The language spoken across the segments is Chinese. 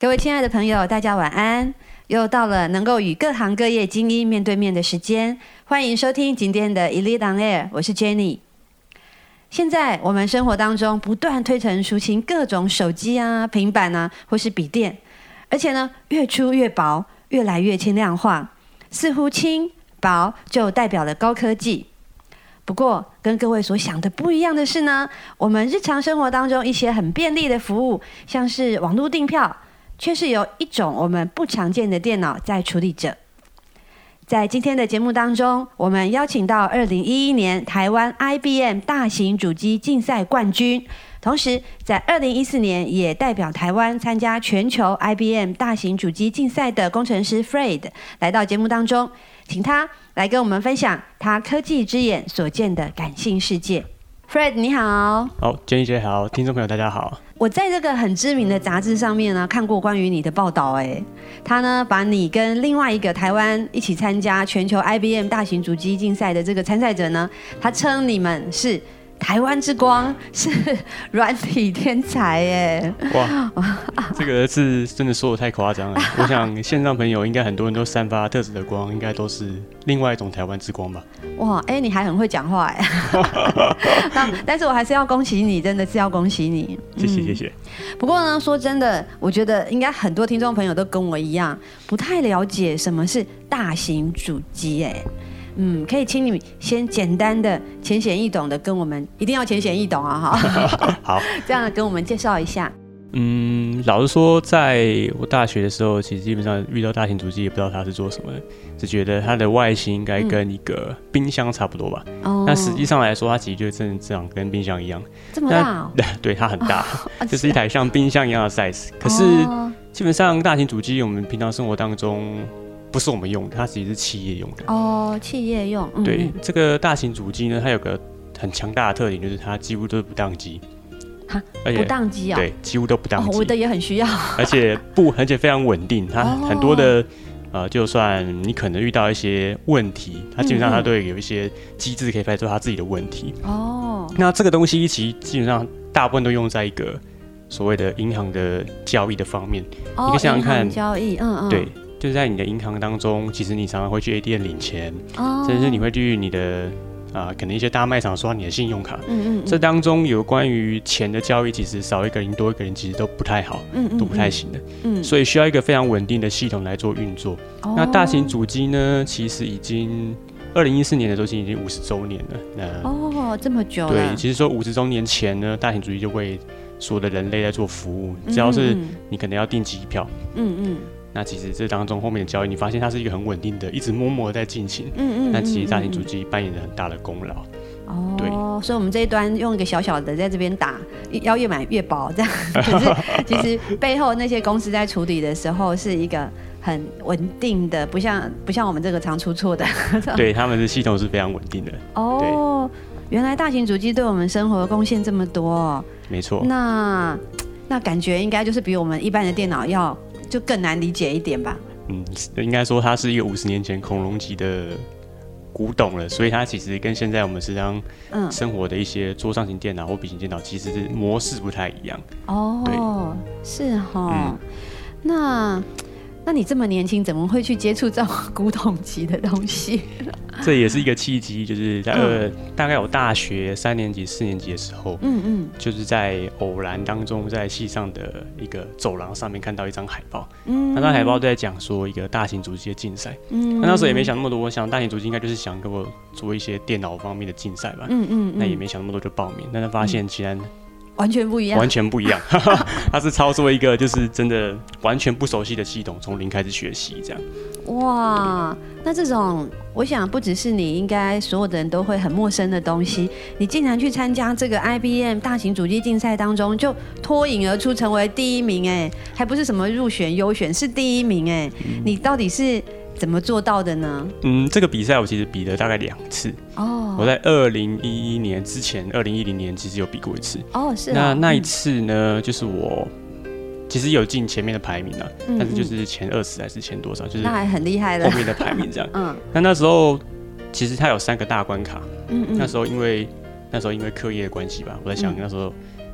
各位亲爱的朋友，大家晚安！又到了能够与各行各业精英面对面的时间，欢迎收听今天的 Elite on Air， 我是 Jenny。现在我们生活当中不断推陈出新各种手机啊、平板啊，或是笔电，而且呢越出越薄，越来越轻量化，似乎轻薄就代表了高科技。不过跟各位所想的不一样的是呢，我们日常生活当中一些很便利的服务，像是网络订票，却是由一种我们不常见的电脑在处理着。在今天的节目当中，我们邀请到2011年台湾 IBM 大型主机竞赛冠军，同时在2014年也代表台湾参加全球 IBM 大型主机竞赛的工程师 Fred 来到节目当中，请他来跟我们分享他科技之眼所见的感性世界。Fred 你好。 好， Jenny 姐好，听众朋友大家好。 我在这个很知名的杂志上面呢看过关于你的报道，他呢把你跟另外一个台湾一起参加全球 IBM 大型主机竞赛的这个参赛者呢，他称你们是台湾之光，是软体天才耶！ 哇，这个是真的说的太夸张了。我想线上朋友应该很多人都散发特质的光，应该都是另外一种台湾之光吧？ 哇，你还很会讲话哎！但是我还是要恭喜你，真的是要恭喜你。 谢谢谢谢。 不过呢，说真的，我觉得应该很多听众朋友都跟我一样，不太了解什么是大型主机哎。可以请你先简单的、浅显易懂的跟我们，一定要浅显易懂啊！哈， 好， 这样跟我们介绍一下。 老实说，在我大学的时候，其实基本上遇到大型主机也不知道它是做什么的，只觉得它的外形应该跟一个冰箱差不多吧。那实际上来说，它其实就真的这样跟冰箱一样。 这么大哦？ 对，它很大，就是一台像冰箱一样的 size。可是基本上大型主机，我们平常生活当中不是我们用的，它其实是企业用的。哦， 企业用。 对，这个大型主机呢，它有个很强大的特点，就是它几乎都是不当机。 而且不当机啊？ 对，几乎都不当机。 我的也很需要。而且非常稳定，它很多的就算你可能遇到一些问题，它基本上它都会有一些机制可以排除它自己的问题。那这个东西其实基本上大部分都用在一个所谓的银行的交易的方面。你可以想想看， 交易， 对。就是在你的银行当中，其实你常常会去 ATM 领钱，甚至你会去你的可能一些大卖场刷你的信用卡。这当中有关于钱的交易，其实少一个人多一个人其实都不太好，都不太行的。所以需要一个非常稳定的系统来做运作。那大型主机呢，其实已经2014年的时候已经50周年了。 这么久了。 对，其实说50周年前呢，大型主机就为所有的人类在做服务，只要是你可能要订机票。那其实这当中后面的交易，你发现它是一个很稳定的，一直默默的在进行。那其实大型主机扮演了很大的功劳。对， 所以我们这一端用一个小小的在这边打，要越买越薄这样。可是其实背后那些公司在处理的时候是一个很稳定的，不像我们这个常出错的。 对，他们的系统是非常稳定的。 原来大型主机对我们生活贡献这么多。 没错。 那感觉应该就是比我们一般的电脑要就更难理解一点吧。 应该说它是一个50年前恐龙级的古董了，所以它其实跟现在我们实际上生活的一些桌上型电脑或笔型电脑其实是模式不太一样。对， 是齁。那你这么年轻，怎么会去接触这种古董级的东西？ 这也是一个契机，就是在大概我大学3年级、4年级的时候，就是在偶然当中，在系上的一个走廊上面看到一张海报，那张海报在讲说一个大型主机的竞赛，那时候也没想那么多，我想大型主机应该就是想跟我做一些电脑方面的竞赛吧，那也没想那么多就报名，但是发现竟然完全不一样， 完全不一样。他是操作一个就是真的完全不熟悉的系统，从零开始学习这样。 哇，那这种我想不只是你，应该所有的人都会很陌生的东西，你竟然去参加这个 IBM 大型主机竞赛当中，就脱颖而出成为第1名，还不是什么入选优选，是第1名，你到底是怎么做到的呢？ 这个比赛我其实比了大概2次。我在2011年之前，2010年其实有比过一次。 是。 那一次呢，就是我其实有进前面的排名啊，但是就是前20还是前多少，就是那还很厉害了。 后面的排名这样。那时候其实它有3个大关卡。那时候因为课业的关系吧，我在想那时候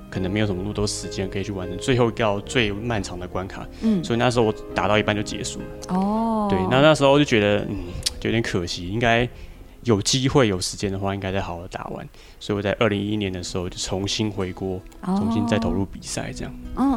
可能没有什么那么多时间可以去完成最后一道最漫长的关卡，所以那时候我打到一半就结束了。哦，对，那时候就觉得就有点可惜，应该有机会有时间的话，应该再好好打完。所以我在2011年的时候就重新回国，重新再投入比赛，这样。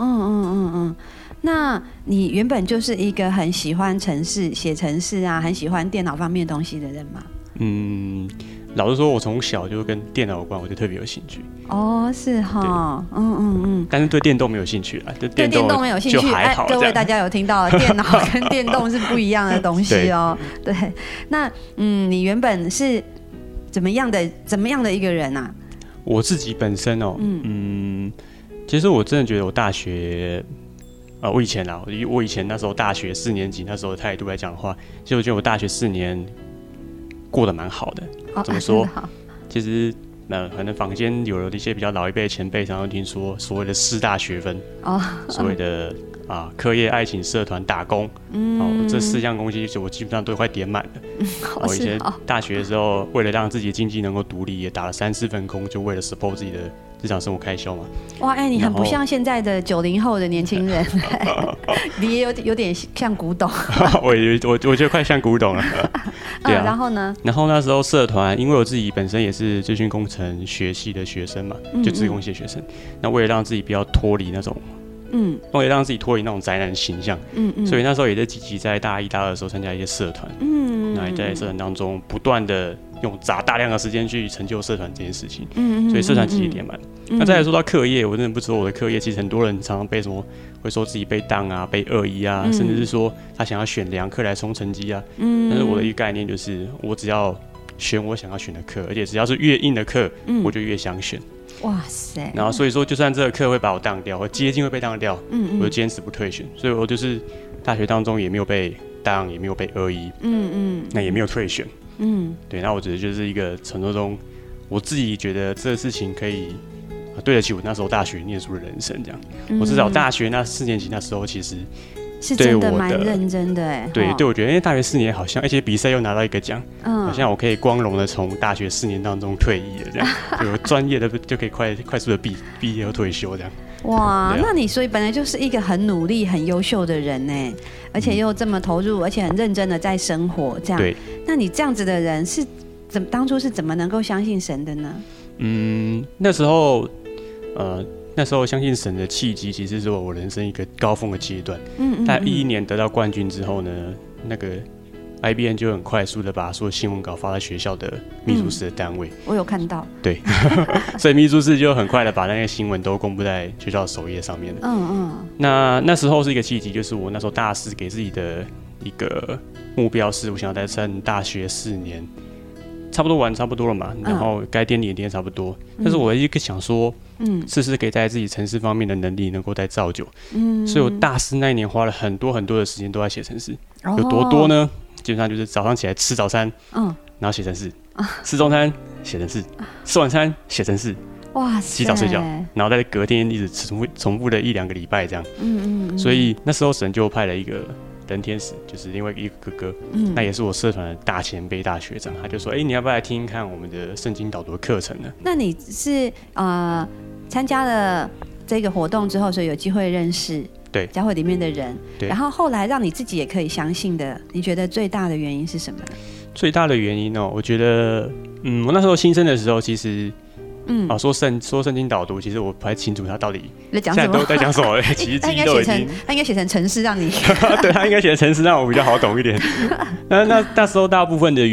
那你原本就是一个很喜欢程式、写程式啊，很喜欢电脑方面东西的人吗？ 老实说，我从小就跟电脑有关，我就特别有兴趣。 哦，是哈， 但是对电动没有兴趣啦，对电动没有兴趣， 就还好。 各位大家有听到，电脑跟电动是不一样的东西哦。对，那你原本是怎么样的一个人啊？ 我自己本身哦，其实我真的觉得我大学。我以前那时候大学4年级那时候的态度来讲的话，其实我觉得我大学4年过得蛮好的。怎么说？其实可能坊间有一些比较老一辈的前辈常常听说所谓的4大学分，所谓的课业、爱情、社团、打工，这4样东西我基本上都快点满了。我以前大学的时候，为了让自己的经济能够独立，也打了3-4份工，就为了 support 自己的日常生活开销嘛。哇， 你很不像现在的90后的年轻人，你也有点像古董。 我觉得快像古董了。对啊， 然后呢？ 然后那时候社团，因为我自己本身也是资讯工程学系的学生嘛，就资工系的学生。那为了让自己不要脱离那种，为了让自己脱离那种宅男形象，所以那时候也在积极在大1、大2的时候参加一些社团，那也在社团当中不断的砸大量的时间去成就社团这件事情，所以社团积极点满。那再来说到课业，我真的不知道我的课业，其实很多人常常被会说自己被当啊，被恶意啊，甚至是说他想要选2课来冲成绩啊。但是我的一个概念就是，我只要选我想要选的课，而且只要是越硬的课，我就越想选。 哇塞！ 然后所以说，就算这个课会把我当掉，或接近会被当掉，我就坚持不退选。所以我就是大学当中也没有被当，也没有被恶意，那也没有退选。对，那我觉得就是一个程度中，我自己觉得这个事情可以对得起我那时候大学念书的人生，这样。我至少大学那4年级那时候，其实是真的蛮认真的哎。 对，我觉得因为大学4年好像，而且比赛又拿到一个奖，好像我可以光荣的从大学4年当中退役了，这样，有专业的就可以快速的毕业和退休这样。 哇，那你所以本来就是一个很努力、很优秀的人呢，而且又这么投入，而且很认真的在生活，这样。对。那你这样子的人是当初是怎么能够相信神的呢？ 那时候相信神的契机，其实是我人生一个高峰的阶段。在2011年得到冠军之后呢，那个 IBM 就很快速的把所有新闻稿发在学校的秘书室的单位。 我有看到。 对，所以秘书室就很快的把那些新闻都公布在学校的首页上面了。那时候是一个契机，就是我那时候大4给自己的一个目标是，我想要在上大学4年。差不多玩差不多了嘛，然后该掂也掂差不多，但是我一个想说，是不是可以在自己程式方面的能力能够再造就，所以我大4那一年花了很多的时间都在写程式，有多多呢？基本上就是早上起来吃早餐，然后写程式，吃中餐写程式，吃晚餐写程式，哇，洗澡睡觉，然后在隔天一直重复的1-2个礼拜这样，所以那时候神就派了一个人天使，就是另外一个哥哥，那也是我社团的大前辈、大学长，他就说：“你要不要来听听看我们的圣经导读的课程呢？” 那你是参加了这个活动之后，所以有机会认识对教会里面的人，然后后来让你自己也可以相信的，你觉得最大的原因是什么？ 最大的原因哦，我觉得，我那时候新生的时候，其实。说圣经导读，其实我不太清楚他到底现在都在讲什么。其实他应该写成程式让你， 对他应该写成程式让我比较好懂一点。那时候大部分的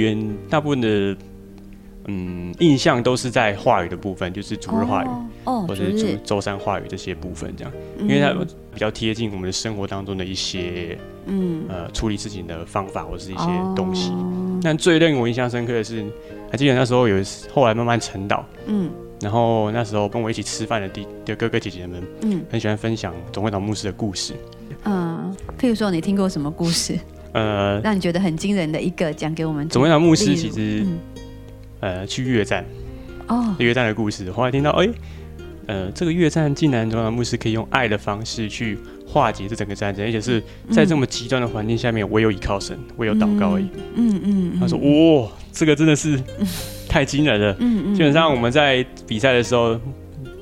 印象都是在话语的部分，就是主日话语，或者是周3话语这些部分这样，因为它比较贴近我们的生活当中的一些处理事情的方法或是一些东西。但最令我印象深刻的是，还记得那时候后来慢慢晨祷，然后那时候跟我一起吃饭的哥哥姐姐们，很喜欢分享总会长牧师的故事。 譬如说你听过什么故事？让你觉得很惊人的一个讲给我们。 总会长牧师其实去越战，越战的故事。后来听到这个越战竟然总会长牧师可以用爱的方式去化解这整个战争，而且是在这么极端的环境下面，唯有依靠神，唯有祷告而已。他说：“这个真的是太惊人了。基本上我们在比赛的时候，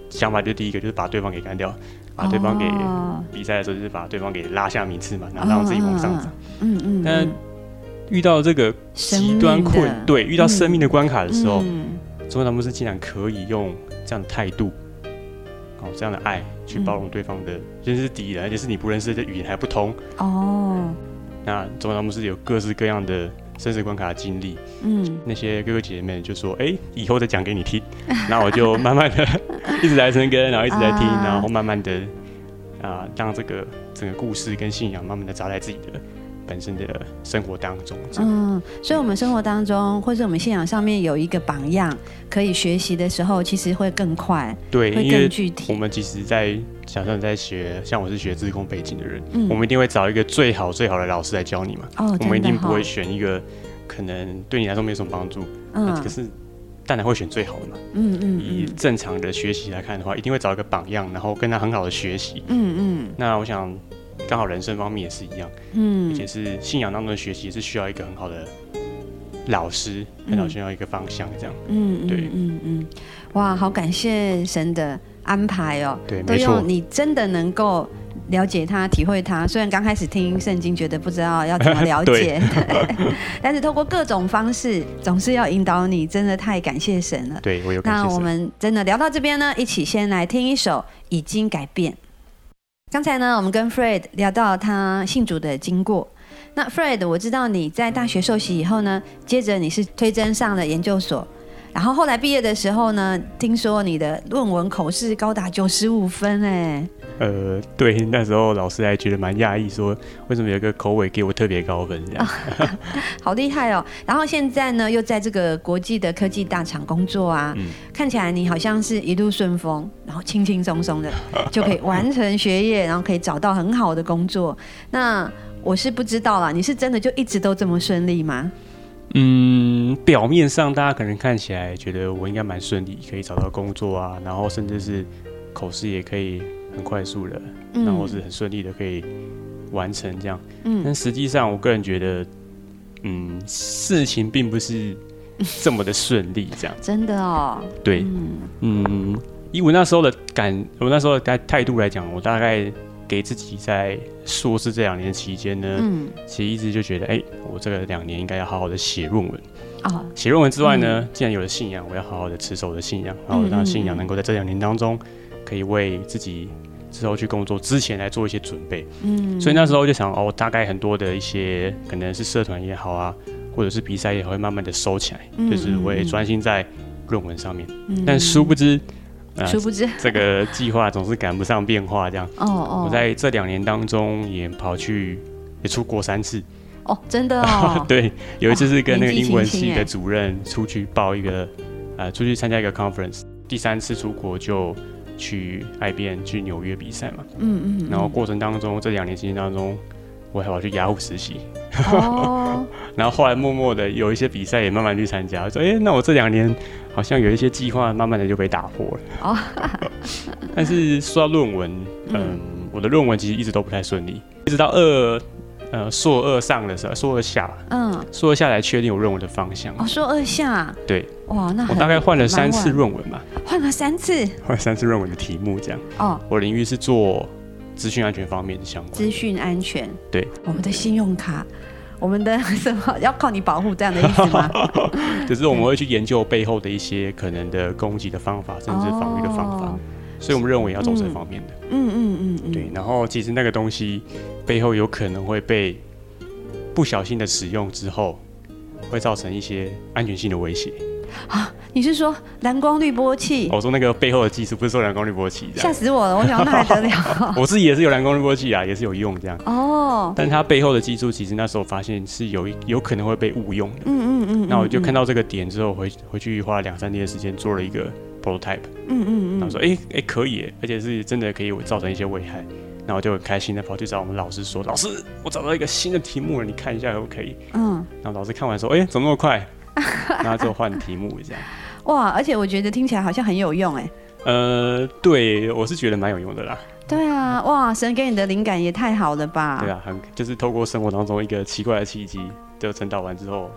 想法就第一个就是把对方给干掉，把对方给比赛的时候就是把对方给拉下名次嘛，然后让自己往上涨。但遇到这个极端对，遇到生命的关卡的时候，中国大牧师竟然可以用这样的态度，这样的爱去包容对方的，就是敌人，而且是你不认识的语言还不通。那中国大牧师有各式各样的生死关卡的经历，那些哥哥姐姐们就说，以后再讲给你听，然后我就慢慢的一直来生根，然后一直在听，然后慢慢的让这个整个故事跟信仰慢慢的扎在自己的本身的生活当中。 所以我们生活当中或者我们信仰上面有一个榜样可以学习的时候，其实会更快， 对， 会更具体。 我们其实假设你在学，像我是学资工背景的人，我们一定会找一个最好的老师来教你嘛。我们一定不会选一个可能对你来说没有什么帮助，可是当然会选最好的嘛。以正常的学习来看的话，一定会找一个榜样，然后跟他很好的学习。那我想刚好人生方面也是一样，而且是信仰当中的学习是需要一个很好的老师，很好需要一个方向这样。对， 哇，好感谢神的安排哦， 对， 都用你真的能够了解他、体会他。虽然刚开始听圣经觉得不知道要怎么了解，但是透过各种方式，总是要引导你，真的太感谢神了。 对，我有感谢神。 那我们真的聊到这边呢，一起先来听一首《已经改变》。刚才呢，我们跟 Fred 聊到他信主的经过。那 Fred， 我知道你在大学受洗以后呢，接着你是推甄上了研究所，然后后来毕业的时候呢，听说你的论文口试高达95分哎。 对，那时候老师还觉得蛮讶异，说为什么有个口尾给我特别高分这样。 好厉害哦！然后现在呢，又在这个国际的科技大厂工作啊，看起来你好像是一路顺风，然后轻轻松松的就可以完成学业，然后可以找到很好的工作。那我是不知道啦，你是真的就一直都这么顺利吗？ 表面上大家可能看起来觉得我应该蛮顺利，可以找到工作啊，然后甚至是口试也可以很快速的，然后是很顺利的可以完成这样。但实际上我个人觉得，事情并不是这么的顺利这样。 真的哦。 对，以我那时候的态度来讲，我大概给自己在硕士这2年期间呢，其实一直就觉得，我这个2年应该要好好的写论文。写论文之外呢，既然有了信仰，我要好好的持守我的信仰，然后让信仰能够在这2年当中，可以为自己之后去工作之前来做一些准备。所以那时候就想，大概很多的一些可能是社团也好啊，或者是比赛也好，会慢慢的收起来，就是我也专心在论文上面。但殊不知这个计划总是赶不上变化，这样。我在这2年当中也出国3次。 真的哦。 对，有一次是跟那个英文系的主任出去出去参加一个 conference， 第3次出国就去IBM 去纽约比赛嘛。然后过程当中，这2年期间当中，我还跑去雅虎实习。然后后来默默的有一些比赛也慢慢去参加，说那我这2年好像有一些计划慢慢的就被打破了。但是说到论文，我的论文其实一直都不太顺利，一直到硕2上的时候，硕2下，硕2下才确定我论文的方向。 硕2下。对。哇，那我大概换了3次论文吧。 换了3次。 换了3次论文的题目这样。我领域是做资讯安全方面的相关。资讯安全。 对。 我们的信用卡，我们的什么要靠你保护这样的意思吗？ 就是我们会去研究背后的一些可能的攻击的方法，甚至防御的方法。所以我们认为要走这方面的。对，然后其实那个东西背后有可能会被不小心的使用之后，会造成一些安全性的威胁。 你是说蓝光滤波器？ 我说那个背后的技术，不是说蓝光滤波器这样。 吓死我了！我想那还得了？ 我自己也是有蓝光滤波器啊，也是有用这样。但它背后的技术，其实那时候发现是有可能会被误用的。那我就看到这个点之后，回去花了2-3天的时间做了一个 prototype。然后说可以，而且是真的可以造成一些危害。然后就很开心的跑去找我们老师说：“老师，我找到一个新的题目了，你看一下可不可以？”然后老师看完说：“怎么那么快？”然后就换题目这样。 哇，而且我觉得听起来好像很有用对，我是觉得蛮有用的啦。 对啊，哇，神给你的灵感也太好了吧？ 对啊，就是透过生活当中一个奇怪的契机，就晨祷完之后，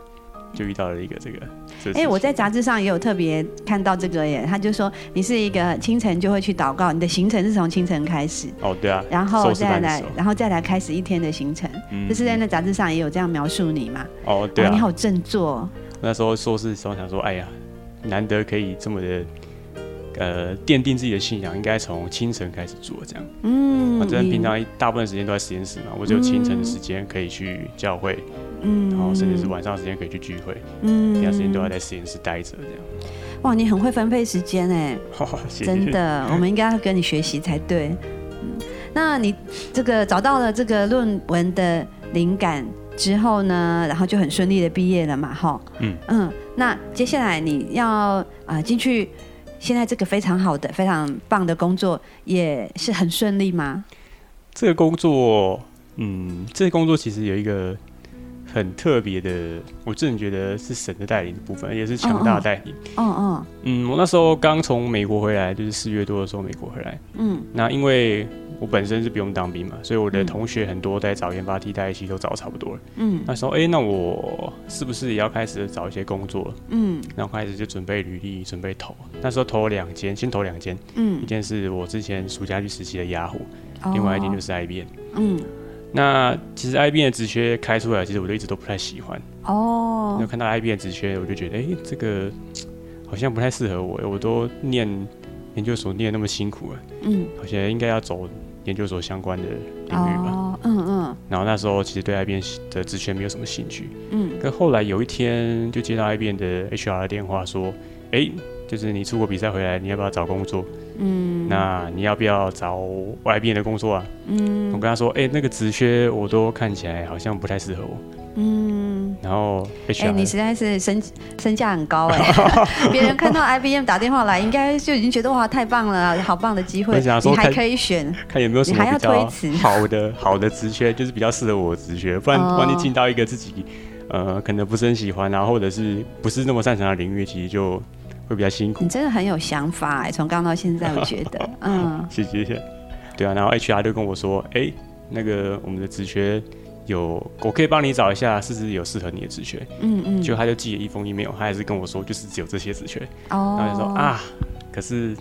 就遇到了一个这个。 我在杂志上也有特别看到这个耶，他就说你是一个清晨就会去祷告，你的行程是从清晨开始。 哦，对啊。 然后再来开始一天的行程，就是在那杂志上也有这样描述你嘛。 哦，对啊。 你好振作。 那时候硕士的时候想说，哎呀，难得可以这么的。奠定自己的信仰，应该从清晨开始做，这样。反正平常大部分时间都在实验室嘛，我只有清晨的时间可以去教会，然后甚至是晚上的时间可以去聚会，其他时间都要在实验室待着，这样。 哇，你很会分配时间哎，真的，我们应该要跟你学习才对。那你这个找到了这个论文的灵感之后呢，然后就很顺利的毕业了嘛，哈。那接下来你要进去。现在这个非常好的、非常棒的工作，也是很顺利吗？ 这个工作其实有一个很特别的，我真的觉得是神的带领的部分，也是强大的带领。我那时候刚从美国回来，就是4月多的时候美国回来。那因为我本身是不用当兵嘛，所以我的同学很多在找研发替代役都找差不多了。那时候那我是不是也要开始找一些工作了？然后开始就准备履历，准备投。那时候投了2间，先投2间。一间是我之前暑假去实习的雅虎，另外一间就是 IBM。那其实 IBM 的职缺开出来，其实我就一直都不太喜欢。就看到 IBM 的职缺，我就觉得这个好像不太适合我。我都念研究所念那么辛苦了，好像应该要走研究所相关的领域吧。然后那时候其实对 IBM 的职缺没有什么兴趣。可后来有一天就接到 IBM 的 HR 的电话说，就是你出国比赛回来，你要不要找工作？那你要不要找 IBM 的工作啊？我跟他说，那个职缺我都看起来好像不太适合我。然后 HR， 你实在是身价很高别人看到 IBM 打电话来，应该就已经觉得哇，太棒了，好棒的机会，你还可以选， 看有没有什么比较好的职缺，就是比较适合我的职缺，不然你进到一个自己可能不是很喜欢，然后或者是不是那么擅长的领域，其实就会比较辛苦。 你真的很有想法从刚到现在，我觉得， 谢谢。对啊，然后 HR 就跟我说，那个我们的职缺我可以帮你找一下，是不是有适合你的职缺？就他就寄了一封 email， 他还是跟我说，就是只有这些职缺。然后就说可是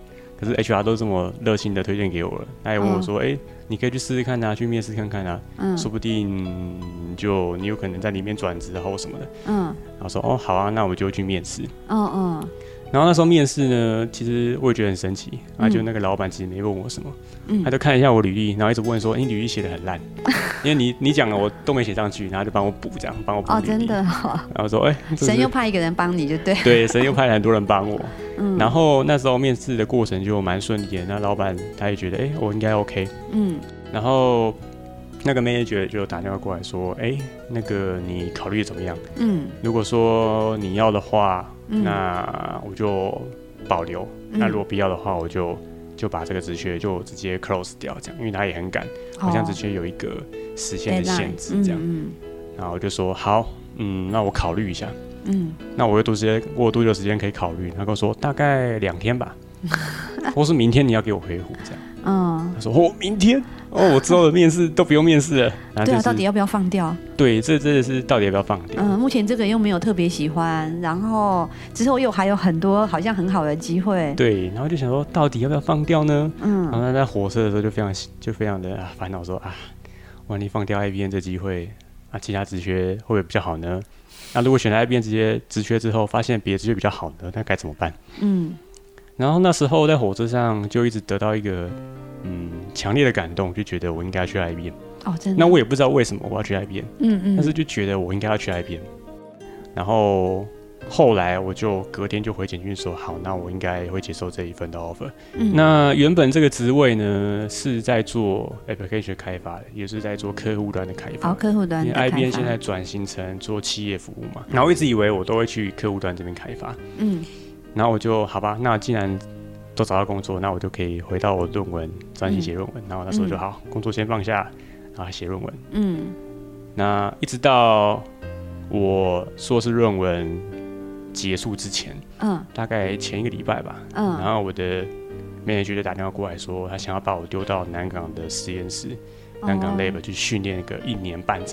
HR 都这么热心的推荐给我了，他也问我说，你可以去试试看啊，去面试看看啊，说不定你有可能在里面转职或什么的。然后说好啊，那我就去面试。然后那时候面试呢，其实我也觉得很神奇就那个老板其实没问我什么，他就看一下我履历，然后一直问说，你履历写得很烂，因为你讲了我都没写上去，然后就帮我补这样，帮我补履历。 真的然后说神又派一个人帮你就对。 对，神又派了很多人帮我。然后那时候面试的过程就蛮顺利的，那老板他也觉得我应该 OK。然后那个 manager 就打电话过来说，那个你考虑怎么样？如果说你要的话，那我就保留。那如果不要的话，我就把这个职缺就直接 close 掉，这样，因为他也很赶，好像职缺有一个时限的限制，这样。然后我就说好，那我考虑一下。那我有多久时间可以考虑？他跟我说大概2天吧，或是明天你要给我回复这样。他说明天我之后的面试都不用面试了。 对啊，到底要不要放掉？ 对，这真的是到底要不要放掉？ 目前这个又没有特别喜欢，然后之后又还有很多好像很好的机会。 对，然后就想说到底要不要放掉呢？然后在火车的时候就非常的烦恼说万一放掉 IBM 这机会其他职缺会不会比较好呢？那如果选了 IBM 这些职缺之后，发现别的职缺比较好呢，那该怎么办？然后那时候在火车上就一直得到一个强烈的感动，就觉得我应该要去 IBM。 真的？ 那我也不知道为什么我要去 IBM。但是就觉得我应该要去 IBM。然后后来我就隔天就回简讯说，好，那我应该会接受这一份的 offer。那原本这个职位呢是在做 application 开发的，也是在做客户端的开发。 客户端的开发。 因为 IBM 现在转型成做企业服务嘛，然后我一直以为我都会去客户端这边开发。然后我就好吧，那既然都找到工作，那我就可以回到我论文专心写论文。然后那时候就好，工作先放下，然后写论文。那一直到我硕士论文结束之前，大概前1个礼拜吧，然后我的 manager 就打电话过来说，他想要把我丢到南港的实验室，南港 lab 去训练一个1年半载。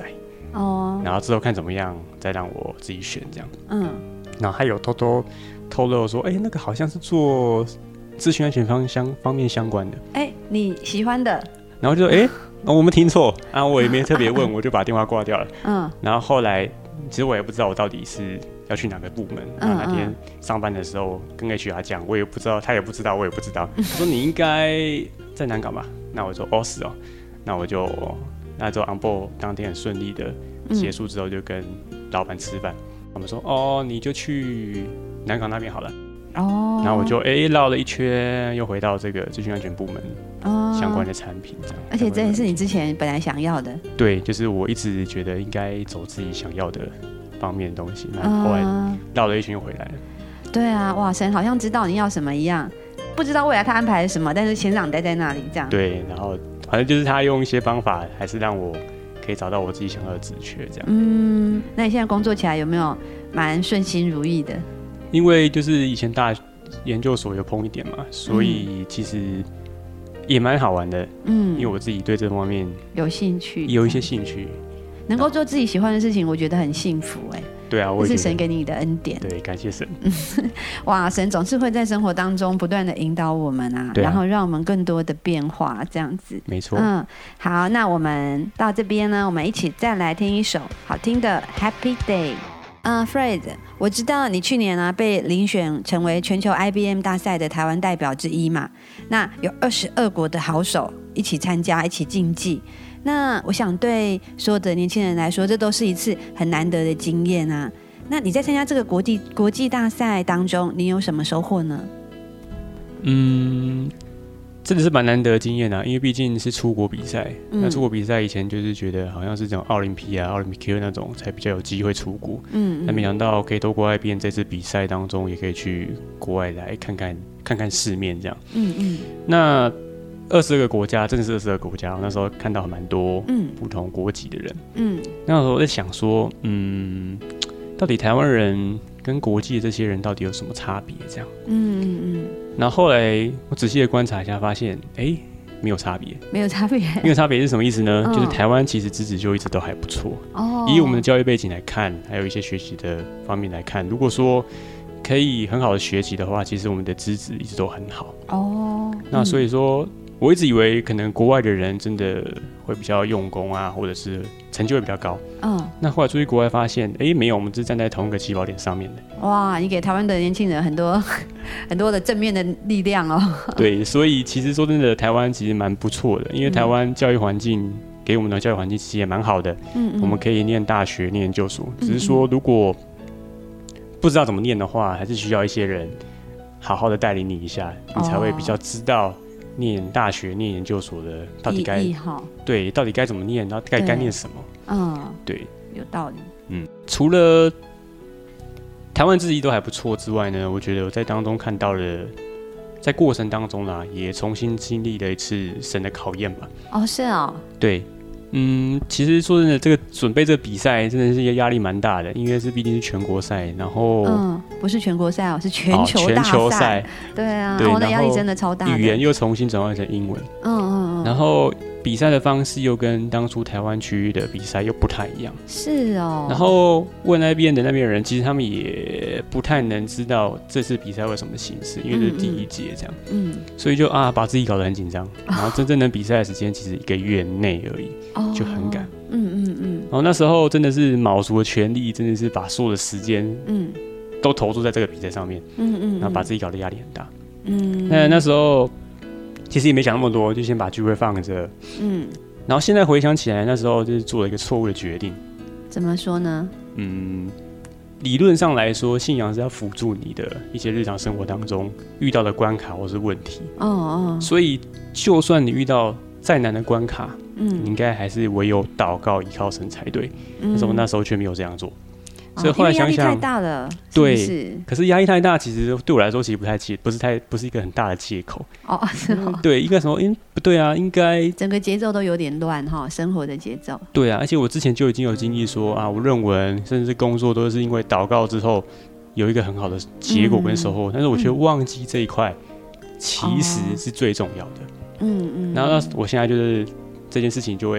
然后之后看怎么样再让我自己选这样。然后还有偷偷透露说，那个好像是做资讯安全方面相关的， 你喜欢的， 然后就说我们听错啊，我也没特别问，我就把电话挂掉了。然后后来其实我也不知道我到底是要去哪个部门。那天上班的时候跟 HR 讲，我也不知道，他也不知道，我也不知道。他说你应该在南港吧？那我说是哦，那之后 onboard 当天很顺利的结束之后，就跟老板吃饭。他们说你就去南港那边好了。然后我就绕了一圈，又回到这个资讯安全部门相关的产品这样。 而且这也是你之前本来想要的。 对，就是我一直觉得应该走自己想要的方面的东西，那后来绕了一圈又回来了。 对啊，哇，神好像知道你要什么一样，不知道未来他安排了什么，但是先让你待在那里这样。 对，然后反正就是他用一些方法，还是让我可以找到我自己想要的职缺这样。 那你现在工作起来有没有蛮顺心如意的？ 因为就是以前大研究所有碰一点嘛，所以其实也蛮好玩的。因为我自己对这方面有兴趣， 有一些兴趣， 能够做自己喜欢的事情，我觉得很幸福对啊， 这是神给你的恩典。 对，感谢神。 哇，神总是会在生活当中不断的引导我们啊，然后让我们更多的变化，这样子。 没错。 好，那我们到这边呢，我们一起再来听一首好听的《Happy Day》。Fred， 我知道你去年被遴选成为全球 IBM 大赛的台湾代表之一嘛？那有22国的好手一起参加，一起竞技。那我想对所有的年轻人来说，这都是一次很难得的经验啊。那你在参加这个国际大赛当中，你有什么收获呢？ 真的是蛮难得的经验啊，因为毕竟是出国比赛。那出国比赛以前就是觉得好像是这种奥林匹亚、奥林匹克那种才比较有机会出国。但没想到可以透过IBM这次比赛当中，也可以去国外来看看世面这样。那22个国家，真的是22个国家。我那时候看到蛮多不同国籍的人。那时候我在想说，到底台湾人跟国际的这些人到底有什么差别？这样。然后后来我仔细的观察一下，发现没有差别。没有差别。没有差别是什么意思呢？就是台湾其实资质就一直都还不错。以我们的教育背景来看，还有一些学习的方面来看，如果说可以很好的学习的话，其实我们的资质一直都很好。那所以说，我一直以为可能国外的人真的会比较用功啊，或者是成就会比较高。那后来出去国外发现，没有，我们是站在同一个起跑点上面的。哇，你给台湾的年轻人很多很多的正面的力量哦。对，所以其实说真的，台湾其实蛮不错的，因为台湾教育环境给我们的教育环境其实也蛮好的。我们可以念大学、念研究所，只是说如果不知道怎么念的话，还是需要一些人好好的带领你一下，你才会比较知道念大学、念研究所的到底该对，到底该怎么念，然后该念什么。对，有道理。除了台湾自己都还不错之外呢，我觉得我在当中看到了，在过程当中啦，也重新经历了一次神的考验吧。是哦。对。其实说真的，这个准备这个比赛真的是压力蛮大的，因为毕竟是全国赛，然后不是全国赛是全球大赛。对啊，我的压力真的超大的。语言又重新转换成英文。然后比赛的方式又跟当初台湾区域的比赛又不太一样。是哦。然后问那边的人，其实他们也不太能知道这次比赛会什么形式，因为这是第一届这样。所以就把自己搞得很紧张。然后真正能比赛的时间其实1个月内而已。就很赶。然后那时候真的是卯足了全力，真的是把所有的时间都投注在这个比赛上面。然后把自己搞得压力很大。那时候其实也没想那么多，就先把聚会放着。然后现在回想起来，那时候就是做了一个错误的决定。怎么说呢？理论上来说，信仰是要辅助你的一些日常生活当中遇到的关卡或是问题。所以就算你遇到再难的关卡，你应该还是唯有祷告依靠神才对。但是我那时候却没有这样做。所以后来想想，因为压力太大了，对，是。可是压力太大，其实对我来说，其实不是一个很大的借口。是哦。对，应该什么？不对啊，应该整个节奏都有点乱哈，生活的节奏。对啊，而且我之前就已经有经历说我论文甚至是工作都是因为祷告之后有一个很好的结果跟收获，但是我却忘记这一块其实是最重要的。然后我现在就是这件事情就会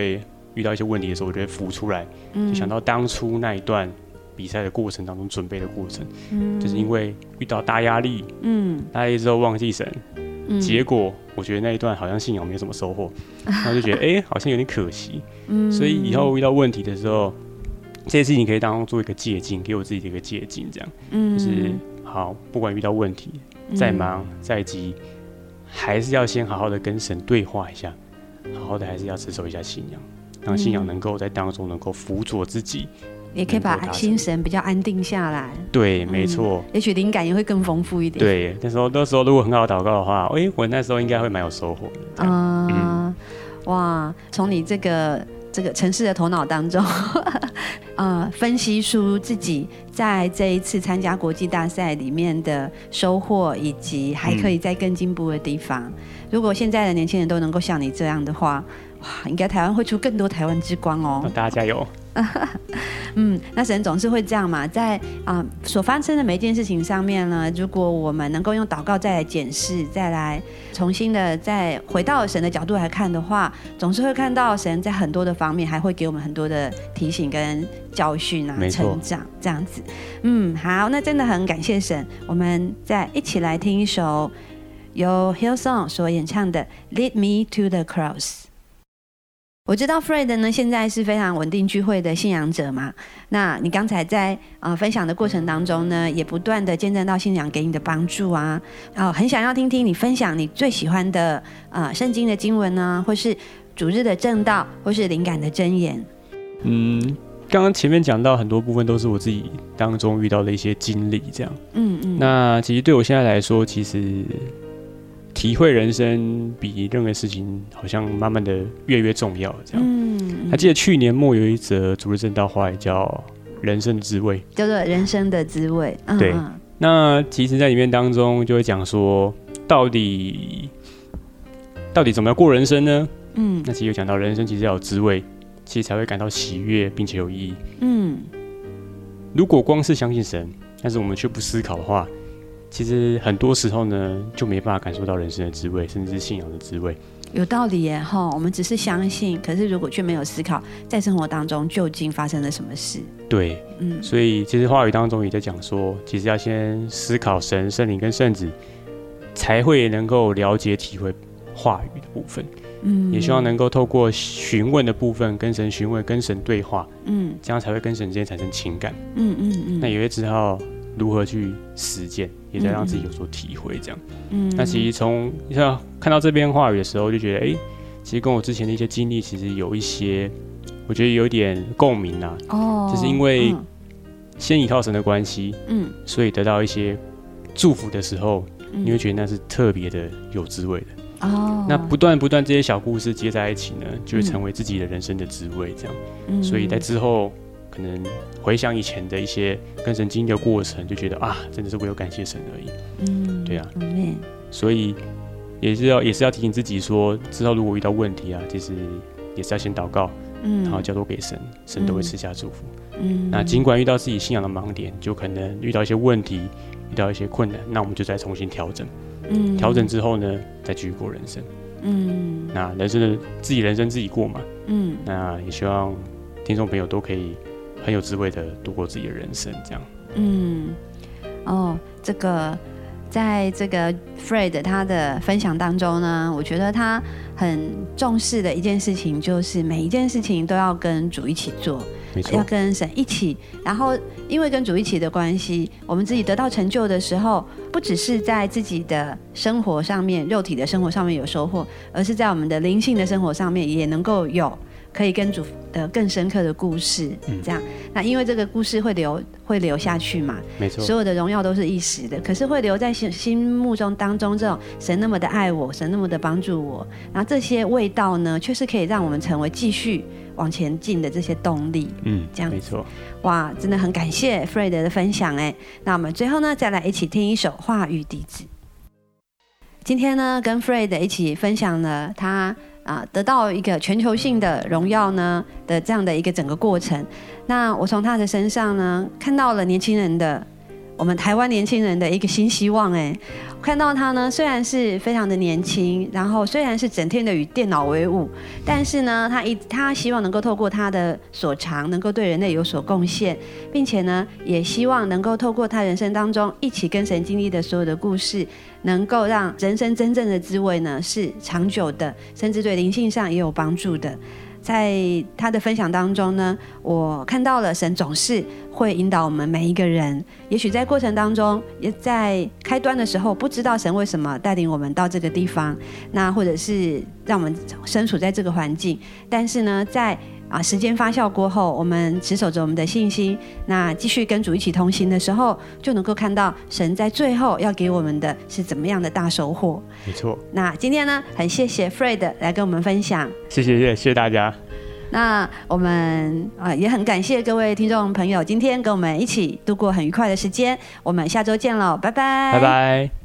遇到一些问题的时候，我就会浮出来，就想到当初那一段比赛的过程当中准备的过程，就是因为遇到大压力，大压力之后忘记神，结果我觉得那一段好像信仰没有什么收获，然后就觉得好像有点可惜，所以以后遇到问题的时候，这些事情可以当做一个借鉴，给我自己的一个借鉴，这样，就是好，不管遇到问题，再忙再急，还是要先好好的跟神对话一下，好好的还是要持守一下信仰，让信仰能够在当中能够辅佐自己。 也可以把心神比较安定下来。 对，没错。 也许灵感也会更丰富一点。 对，那时候如果很好祷告的话，我那时候应该会蛮有收获的。 哇，从你这个城市的头脑当中，分析出自己在这一次参加国际大赛里面的收获，以及还可以再更进步的地方。如果现在的年轻人都能够像你这样的话，哇，应该台湾会出更多台湾之光哦。 大家加油。 那神总是会这样嘛，在所发生的每一件事情上面呢，如果我们能够用祷告再来检视，再来重新的再回到神的角度来看的话，总是会看到神在很多的方面还会给我们很多的提醒跟教训啊，成长这样子。好，那真的很感谢神，我们再一起来听一首由 Hillsong 所演唱的 Lead Me to the Cross。我知道 Fred 呢现在是非常稳定聚会的信仰者嘛，那你刚才在分享的过程当中呢，也不断的见证到信仰给你的帮助啊，很想要听听你分享你最喜欢的圣经的经文呢，或是主日的正道，或是灵感的箴言。 刚刚前面讲到很多部分都是我自己当中遇到的一些经历，这样。那其实对我现在来说，其实体会人生比任何事情好像慢慢的越来越重要，这样。还记得去年末有一则主日正道话叫《人生的滋味》， 叫做《人生的滋味》。 对。那其实，在里面当中就会讲说，到底怎么样过人生呢？那其实有讲到人生其实要有滋味，其实才会感到喜悦，并且有意义。如果光是相信神，但是我们却不思考的话，其实很多时候呢，就没办法感受到人生的滋味，甚至是信仰的滋味。 有道理耶，我们只是相信，可是如果却没有思考，在生活当中究竟发生了什么事？对， 所以其实话语当中也在讲说，其实要先思考神、圣灵跟圣子，才会能够了解、体会话语的部分。也希望能够透过询问的部分，跟神询问、跟神对话，这样才会跟神之间产生情感。那也会知道如何去实践，也在让自己有所体会，这样。那其实从看到这边话语的时候，就觉得，其实跟我之前的一些经历，其实有一些，我觉得有点共鸣啊。就是因为先依靠神的关系，所以得到一些祝福的时候，你会觉得那是特别的有滋味的。那不断这些小故事接在一起呢，就会成为自己的人生的滋味，这样。所以在之后，可能回想以前的一些跟神经历的过程，就觉得真的是唯有感谢神而已。对啊。所以也是要提醒自己说，之后如果遇到问题啊，其实也是要先祷告，然后交托给神，神都会赐下祝福。那尽管遇到自己信仰的盲点，就可能遇到一些问题，遇到一些困难，那我们就再重新调整。调整之后呢，再继续过人生。那自己人生自己过嘛。那也希望听众朋友都可以很有智慧的度过自己的人生，这样。 这个在这个 Fred 他的分享当中呢，我觉得他很重视的一件事情，就是每一件事情都要跟主一起做。要跟神一起，然后因为跟主一起的关系，我们自己得到成就的时候，不只是在自己的生活上面、肉体的生活上面有收获，而是在我们的灵性的生活上面也能够有可以跟主的更深刻的故事。这样，那因为这个故事会留下去嘛， 没错， 所有的荣耀都是一时的，可是会留在心目中当中，这种神那么的爱我，神那么的帮助我，然后这些味道呢，却是可以让我们成为继续往前进的这些动力。这样没错。 哇，真的很感谢 Fred 的分享哎。那我们最后呢，再来一起听一首话语笛子。今天呢，跟 Fred 一起分享了他得到一个全球性的荣耀呢的这样的一个整个过程。那我从他的身上呢，看到了年轻人的我们台湾年轻人的一个新希望哎。看到他呢，虽然是非常的年轻，然后虽然是整天的与电脑为伍，但是呢，他希望能够透过他的所长，能够对人类有所贡献，并且呢，也希望能够透过他人生当中一起跟神经历的所有的故事，能够让人生真正的滋味呢是长久的，甚至对灵性上也有帮助的。在他的分享当中呢，我看到了神总是会引导我们每一个人，也许在过程当中，也在开端的时候不知道神为什么带领我们到这个地方，那或者是让我们身处在这个环境，但是呢，在时间发酵过后，我们持守着我们的信心，那继续跟主一起同行的时候，就能够看到神在最后要给我们的是怎么样的大收获。 没错。 那今天呢，很谢谢 Fred 来跟我们分享。 谢谢大家。 那我们也很感谢各位听众朋友今天跟我们一起度过很愉快的时间，我们下周见喽，拜拜。 拜拜。